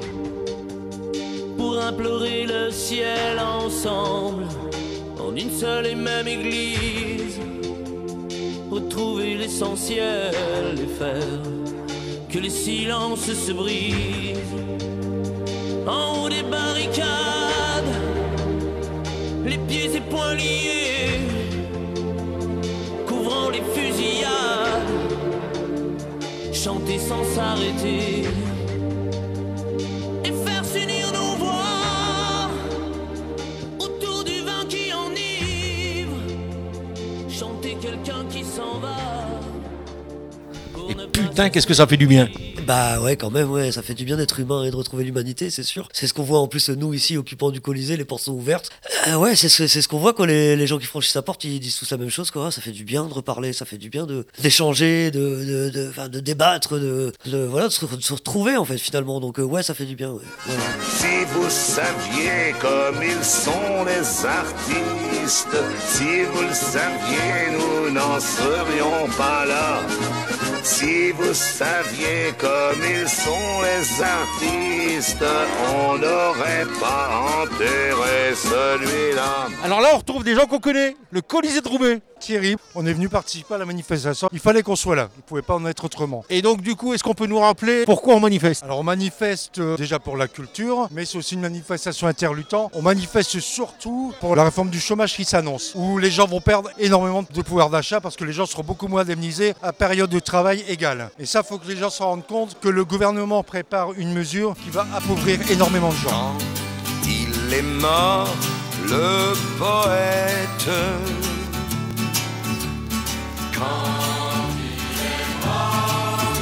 S18: pour implorer le ciel ensemble en une seule et même église, retrouver l'essentiel et faire que les silences se brisent. En haut des barricades, les pieds et poings liés, couvrant les fusillades, chanter sans s'arrêter et faire s'unir nos voix autour du vin qui enivre, chanter quelqu'un qui s'en va.
S2: Et putain, qu'est-ce que ça fait du bien!
S17: Bah ouais, quand même, ouais, ça fait du bien d'être humain et de retrouver l'humanité, c'est sûr. C'est ce qu'on voit en plus, nous ici, occupants du Colisée, les portes sont ouvertes. Ouais, c'est ce qu'on voit quand les gens qui franchissent la porte, ils disent tous la même chose, quoi. Ça fait du bien de reparler, ça fait du bien d'échanger, de débattre, de se retrouver en fait finalement. Donc ouais, ça fait du bien. Ouais. Ouais.
S19: Si vous saviez comme ils sont les artistes, si vous le saviez, nous n'en serions pas là. Si vous saviez comme ils sont les artistes, on n'aurait pas enterré celui-là.
S15: Alors là, on retrouve des gens qu'on connaît, le Colisée de Roubaix. Thierry, on est venu participer à la manifestation. Il fallait qu'on soit là, il ne pouvait pas en être autrement. Et donc du coup, est-ce qu'on peut nous rappeler pourquoi on manifeste? Alors on manifeste déjà pour la culture, mais c'est aussi une manifestation interluttant. On manifeste surtout pour la réforme du chômage qui s'annonce, où les gens vont perdre énormément de pouvoir d'achat parce que les gens seront beaucoup moins indemnisés à période de travail égale. Et ça, il faut que les gens se rendent compte que le gouvernement prépare une mesure qui va appauvrir énormément de gens.
S19: Quand il est mort, le poète. Quand il est mort,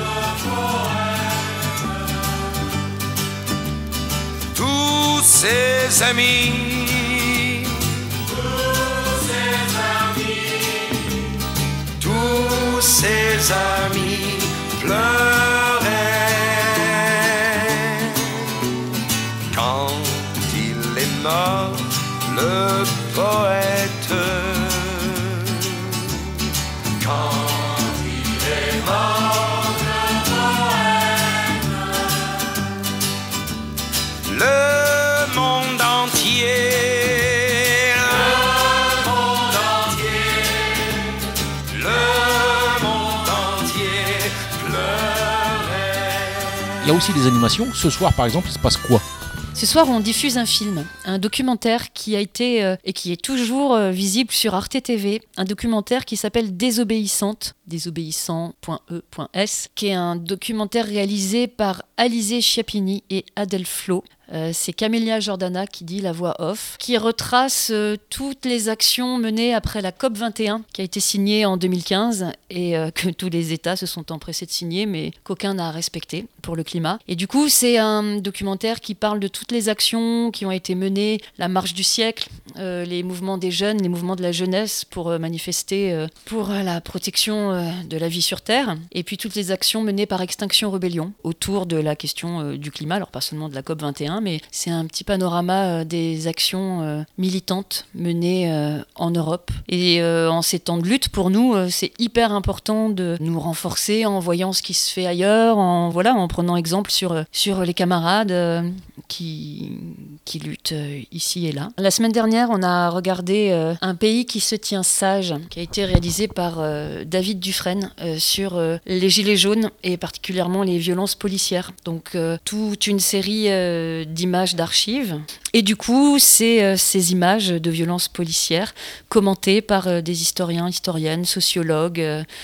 S19: le poète. Tous ses amis. Tous ses amis pleuraient quand il est mort, le poète. Quand il est mort, le poète. Le monde entier.
S2: Il y a aussi des animations. Ce soir, par exemple, il se passe quoi?
S3: Ce soir, on diffuse un film, un documentaire qui a été et qui est toujours visible sur Arte TV. Un documentaire qui s'appelle Désobéissante, désobéissant.e.s, qui est un documentaire réalisé par Alizé Chiappini et Adèle Flo. C'est Camélia Jordana qui dit la voix off, qui retrace toutes les actions menées après la COP21 qui a été signée en 2015 et que tous les États se sont empressés de signer mais qu'aucun n'a respecté pour le climat. Et du coup, c'est un documentaire qui parle de toutes les actions qui ont été menées, la marche du siècle, les mouvements des jeunes, les mouvements de la jeunesse pour manifester pour la protection de la vie sur Terre, et puis toutes les actions menées par Extinction Rebellion autour de la question du climat, alors pas seulement de la COP21, mais c'est un petit panorama des actions militantes menées en Europe. Et en ces temps de lutte, pour nous, c'est hyper important de nous renforcer en voyant ce qui se fait ailleurs, en prenant exemple sur les camarades qui luttent ici et là. La semaine dernière, on a regardé Un pays qui se tient sage, qui a été réalisé par David Dufresne sur les gilets jaunes et particulièrement les violences policières. Donc toute une série d'images d'archives. Et du coup, c'est ces images de violences policières commentées par des historiens, historiennes, sociologues,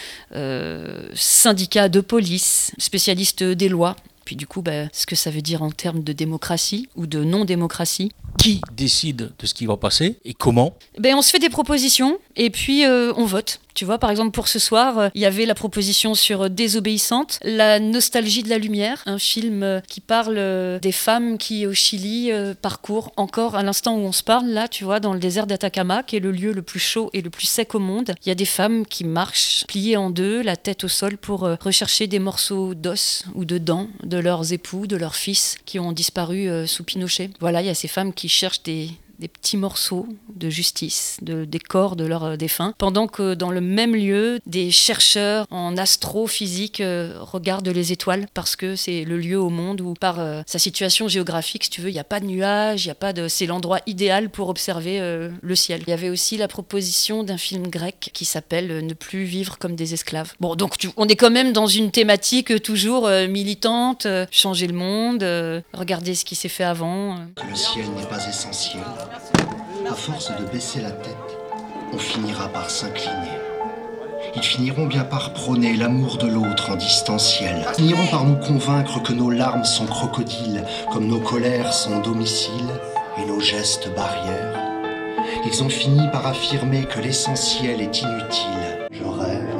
S3: syndicats de police, spécialistes des lois. Puis du coup, ce que ça veut dire en termes de démocratie ou de non-démocratie.
S2: Qui décide de ce qui va passer et comment ?
S3: On se fait des propositions et puis on vote. Tu vois, par exemple, pour ce soir, il y avait la proposition sur Désobéissante, La nostalgie de la lumière, un film qui parle des femmes qui, au Chili, parcourent encore, à l'instant où on se parle, là, tu vois, dans le désert d'Atacama, qui est le lieu le plus chaud et le plus sec au monde. Il y a des femmes qui marchent, pliées en deux, la tête au sol, pour rechercher des morceaux d'os ou de dents de leurs époux, de leurs fils, qui ont disparu sous Pinochet. Voilà, il y a ces femmes qui cherchent des petits morceaux de justice, des corps de leurs défunts, pendant que dans le même lieu, des chercheurs en astrophysique regardent les étoiles, parce que c'est le lieu au monde où, par sa situation géographique, si tu veux, il n'y a pas de nuages, c'est l'endroit idéal pour observer le ciel. Il y avait aussi la proposition d'un film grec qui s'appelle Ne plus vivre comme des esclaves. Bon, donc on est quand même dans une thématique toujours militante, changer le monde, regarder ce qui s'est fait avant.
S20: Que le ciel n'est pas essentiel. À force de baisser la tête, on finira par s'incliner. Ils finiront bien par prôner l'amour de l'autre en distanciel. Ils finiront par nous convaincre que nos larmes sont crocodiles, comme nos colères sont domicile et nos gestes barrières. Ils ont fini par affirmer que l'essentiel est inutile. Je rêve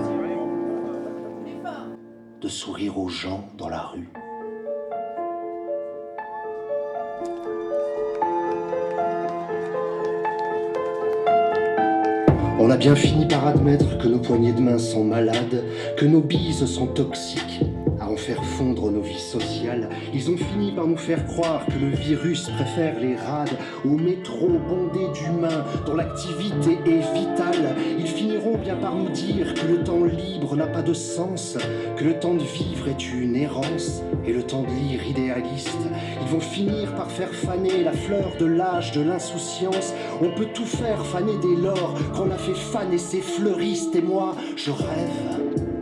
S20: de sourire aux gens dans la rue. On a bien fini par admettre que nos poignées de main sont malades, que nos bises sont toxiques, à en faire fondre nos vies sociales. Ils ont fini par nous faire croire que le virus préfère les rades au métro bondé d'humains dont l'activité est vitale. Ils finiront bien par nous dire que le temps libre n'a pas de sens, que le temps de vivre est une errance et le temps de lire idéaliste. Ils vont finir par faire faner la fleur de l'âge de l'insouciance. On peut tout faire faner dès lors qu'on a fait faner ces fleuristes. Et moi, je rêve.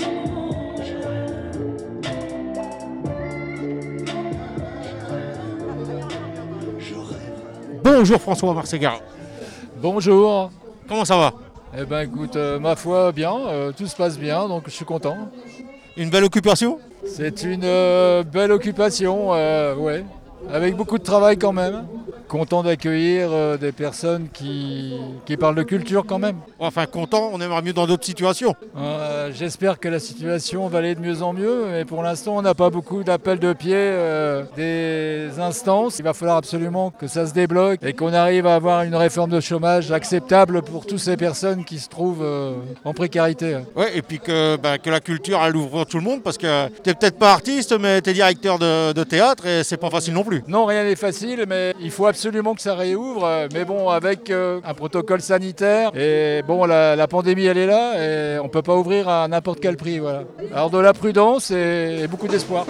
S2: Bonjour François Marcegard.
S21: Bonjour.
S2: Comment ça va ?
S21: Eh ben écoute, ma foi bien, tout se passe bien, donc je suis content.
S2: Une belle occupation ?
S21: C'est une belle occupation, ouais, avec beaucoup de travail quand même. Content d'accueillir des personnes qui parlent de culture quand même.
S2: Enfin content, on aimerait mieux dans d'autres situations.
S21: J'espère que la situation va aller de mieux en mieux, mais pour l'instant on n'a pas beaucoup d'appels de pied des instances. Il va falloir absolument que ça se débloque et qu'on arrive à avoir une réforme de chômage acceptable pour toutes ces personnes qui se trouvent en précarité.
S2: Ouais, et puis que la culture elle ouvre pour tout le monde, parce que t'es peut-être pas artiste mais t'es directeur de théâtre et c'est pas facile non plus.
S21: Non, rien n'est facile, mais il faut absolument que ça réouvre, mais bon, avec un protocole sanitaire. Et bon, la pandémie, elle est là, et on peut pas ouvrir à n'importe quel prix, voilà. Alors de la prudence et beaucoup d'espoir.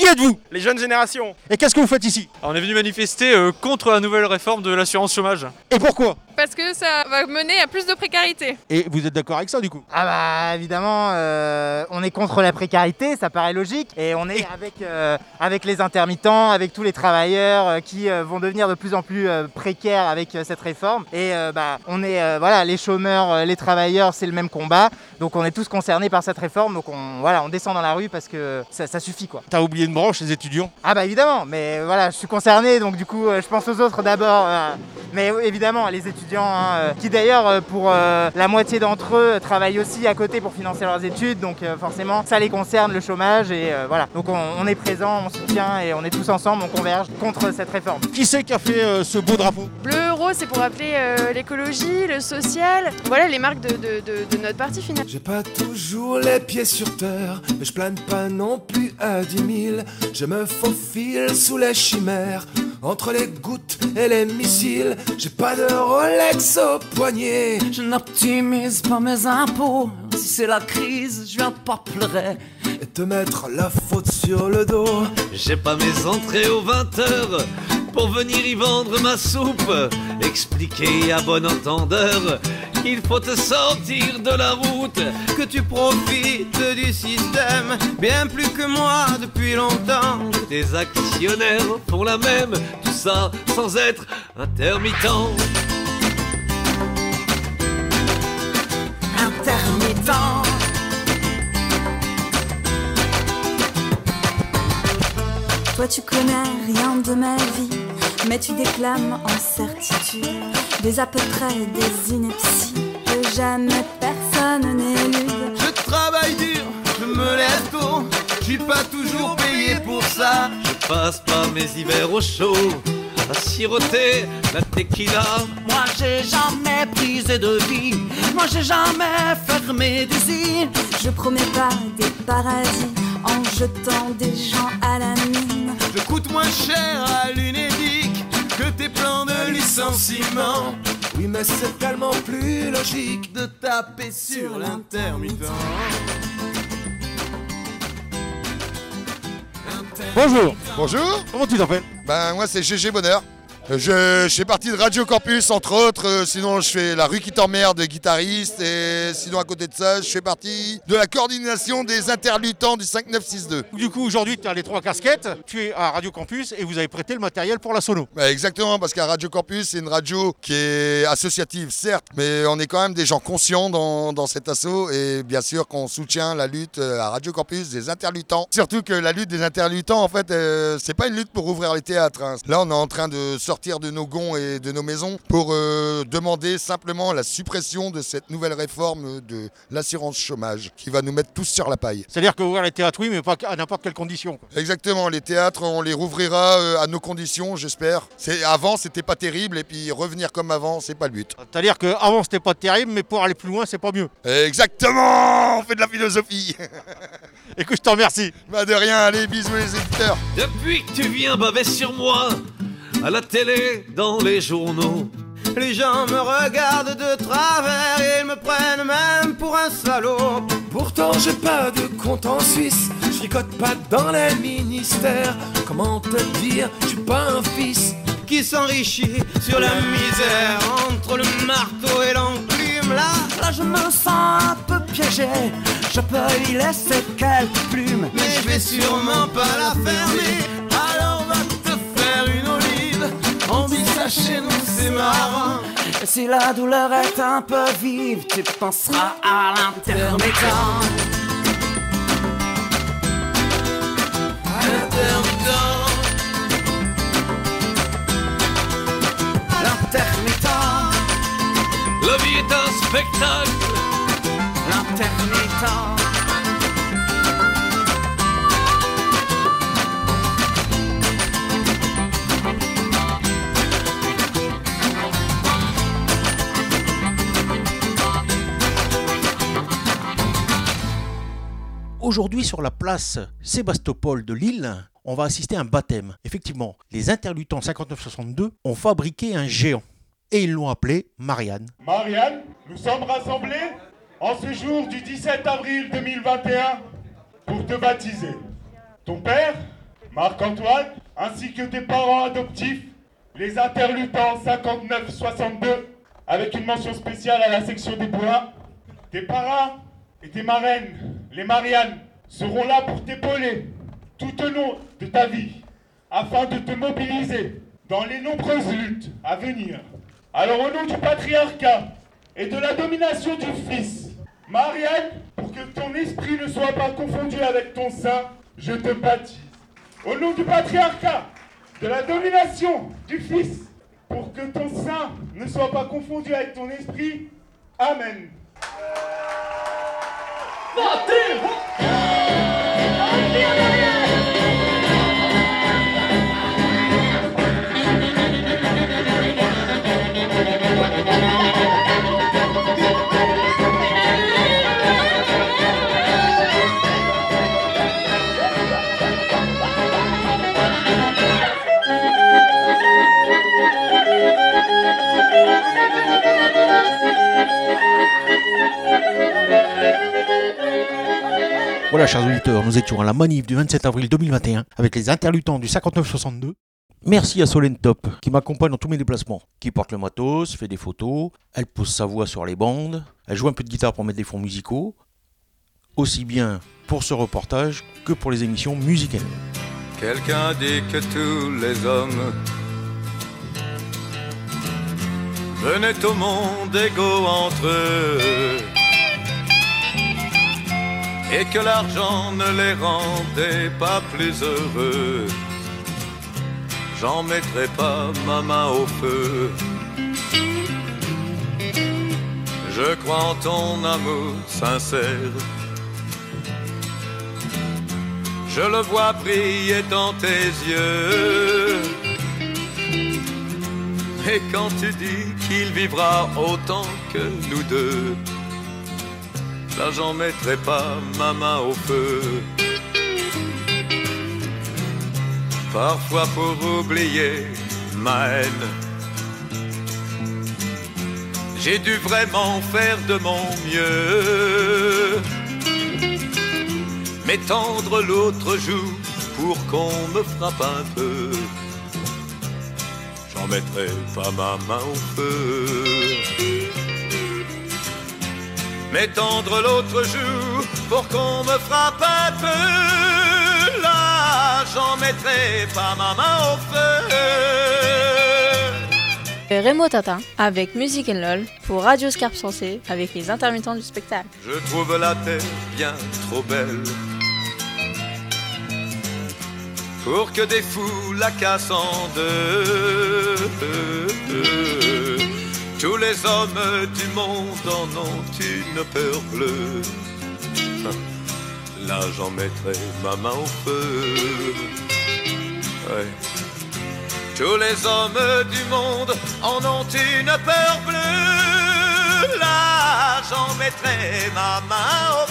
S2: Qui êtes-vous?
S1: Les jeunes générations.
S2: Et qu'est-ce que vous faites ici?
S1: On est venu manifester contre la nouvelle réforme de l'assurance chômage.
S2: Et pourquoi?
S22: Parce que ça va mener à plus de précarité.
S2: Et vous êtes d'accord avec ça du coup?
S23: Ah bah évidemment, on est contre la précarité, ça paraît logique. Et on est avec les intermittents, avec tous les travailleurs qui vont devenir de plus en plus précaires avec cette réforme. Et on est, les chômeurs, les travailleurs, c'est le même combat. Donc on est tous concernés par cette réforme. Donc on descend dans la rue parce que ça suffit quoi.
S2: T'as oublié une branche, les étudiants?
S23: Ah bah évidemment, mais voilà, je suis concerné, donc du coup je pense aux autres d'abord. Mais évidemment, les étudiants, qui d'ailleurs pour la moitié d'entre eux travaillent aussi à côté pour financer leurs études, donc forcément ça les concerne, le chômage, et voilà. Donc on est présent, on soutient et on est tous ensemble, on converge contre cette réforme.
S2: Qui c'est qui a fait ce beau drapeau?
S22: Bleu rose, c'est pour rappeler l'écologie, le social, voilà les marques de notre parti final.
S24: J'ai pas toujours les pieds sur terre, mais je plane pas non plus à 10 000. Je me faufile sous les chimères, entre les gouttes et les missiles. J'ai pas de Rolex au poignet.
S18: Je n'optimise pas mes impôts. Si c'est la crise, je viens pas pleurer
S24: et te mettre la faute sur le dos.
S18: J'ai pas mes entrées aux 20h pour venir y vendre ma soupe. Expliquer à bon entendeur qu'il faut te sortir de la route,
S25: que tu profites du système bien plus que moi depuis longtemps.
S18: Tes actionnaires font la même, tout ça sans être intermittent.
S5: Intermittent. Toi tu connais rien de ma vie, mais tu déclames en certitude des à peu près des inepties que jamais personne n'élude.
S25: Je travaille dur, je me lève tôt, je suis pas toujours payé pour ça.
S18: Je passe pas mes hivers au chaud à siroter la tequila.
S5: Moi j'ai jamais brisé de vie, moi j'ai jamais fermé d'usine. Je promets pas des paradis en jetant des gens à la mine.
S25: Je coûte moins cher à l'Unédic que tes plans de licenciement.
S24: Oui mais c'est tellement plus logique
S25: de taper sur l'intermittent.
S2: Bonjour.
S26: Bonjour.
S2: Comment tu t'appelles?
S26: Ben moi c'est GG Bonheur. Je fais partie de Radio Campus entre autres, sinon je fais la rue qui t'emmerde de guitariste et sinon à côté de ça je fais partie de la coordination des interluttants du 5962.
S2: Du coup aujourd'hui tu as les 3 casquettes, tu es à Radio Campus et vous avez prêté le matériel pour la sono.
S26: Bah, exactement, parce qu'à Radio Campus c'est une radio qui est associative certes, mais on est quand même des gens conscients dans cet asso et bien sûr qu'on soutient la lutte à Radio Campus des interluttants. Surtout que la lutte des interluttants en fait c'est pas une lutte pour ouvrir les théâtres. Hein. Là on est en train de sortir de nos gonds et de nos maisons pour demander simplement la suppression de cette nouvelle réforme de l'assurance chômage qui va nous mettre tous sur la paille.
S2: C'est-à-dire qu'ouvrir les théâtres oui, mais pas à n'importe quelle condition.
S26: Exactement, les théâtres on les rouvrira à nos conditions j'espère. Avant c'était pas terrible et puis revenir comme avant c'est pas le but.
S2: C'est-à-dire qu'avant c'était pas terrible mais pour aller plus loin c'est pas mieux.
S26: Exactement, on fait de la philosophie.
S2: Écoute je t'en remercie.
S26: Bah de rien, allez bisous les éditeurs.
S18: Depuis que tu viens baver sur moi à la télé, dans les journaux,
S25: les gens me regardent de travers et ils me prennent même pour un salaud.
S24: Pourtant j'ai pas de compte en Suisse, je fricote pas dans les ministères. Comment te dire, je suis pas un fils
S25: qui s'enrichit sur la misère. Entre le marteau et l'enclume,
S5: là je me sens un peu piégé. Je peux y laisser quelques plumes,
S25: mais je vais sûrement pas la fermer. Alors va te faire une olive, on dit ça chez nous c'est marrant.
S5: Et si la douleur est un peu vive, tu penseras à l'intermittent.
S18: L'intermittent. La vie est un spectacle.
S5: L'intermittent.
S2: Aujourd'hui sur la place Sébastopol de Lille, on va assister à un baptême. Effectivement, les interluttants 5962 ont fabriqué un géant et ils l'ont appelé Marianne.
S27: Marianne, nous sommes rassemblés en ce jour du 17 avril 2021 pour te baptiser. Ton père Marc-Antoine, ainsi que tes parents adoptifs, les interlutants 59-62, avec une mention spéciale à la section des bois. Tes parrains et tes marraines, les Marianne, seront là pour t'épauler tout au long de ta vie, afin de te mobiliser dans les nombreuses luttes à venir. Alors au nom du patriarcat et de la domination du Fils, Marianne, pour que ton esprit ne soit pas confondu avec ton sein, je te baptise. Au nom du patriarcat, de la domination du Fils, pour que ton sein ne soit pas confondu avec ton esprit, Amen.
S2: Voilà, chers auditeurs, nous étions à la manif du 27 avril 2021 avec les interlutants du 59-62. Merci à Solène Top qui m'accompagne dans tous mes déplacements, qui porte le matos, fait des photos, elle pose sa voix sur les bandes, elle joue un peu de guitare pour mettre des fonds musicaux, aussi bien pour ce reportage que pour les émissions musicales.
S6: Quelqu'un dit que tous les hommes venaient au monde égaux entre eux et que l'argent ne les rendait pas plus heureux. J'en mettrai pas ma main au feu. Je crois en ton amour sincère. Je le vois briller dans tes yeux. Et quand tu dis qu'il vivra autant que nous deux, là j'en mettrai pas ma main au feu. Parfois pour oublier ma haine, j'ai dû vraiment faire de mon mieux, m'étendre l'autre joue pour qu'on me frappe un peu. J'en mettrai pas ma main au feu. M'étendre l'autre joue pour qu'on me frappe un peu. Là, j'en mettrai pas ma main au feu.
S7: Rémo Tatin avec Musique & LOL pour Radio Scarpe Sensée avec les intermittents du spectacle.
S6: Je trouve la terre bien trop belle pour que des fous la cassent en deux. Tous les hommes du monde en ont une peur bleue. Là j'en mettrai ma main au feu. Ouais. Tous les hommes du monde en ont une peur bleue. Là j'en mettrai ma main au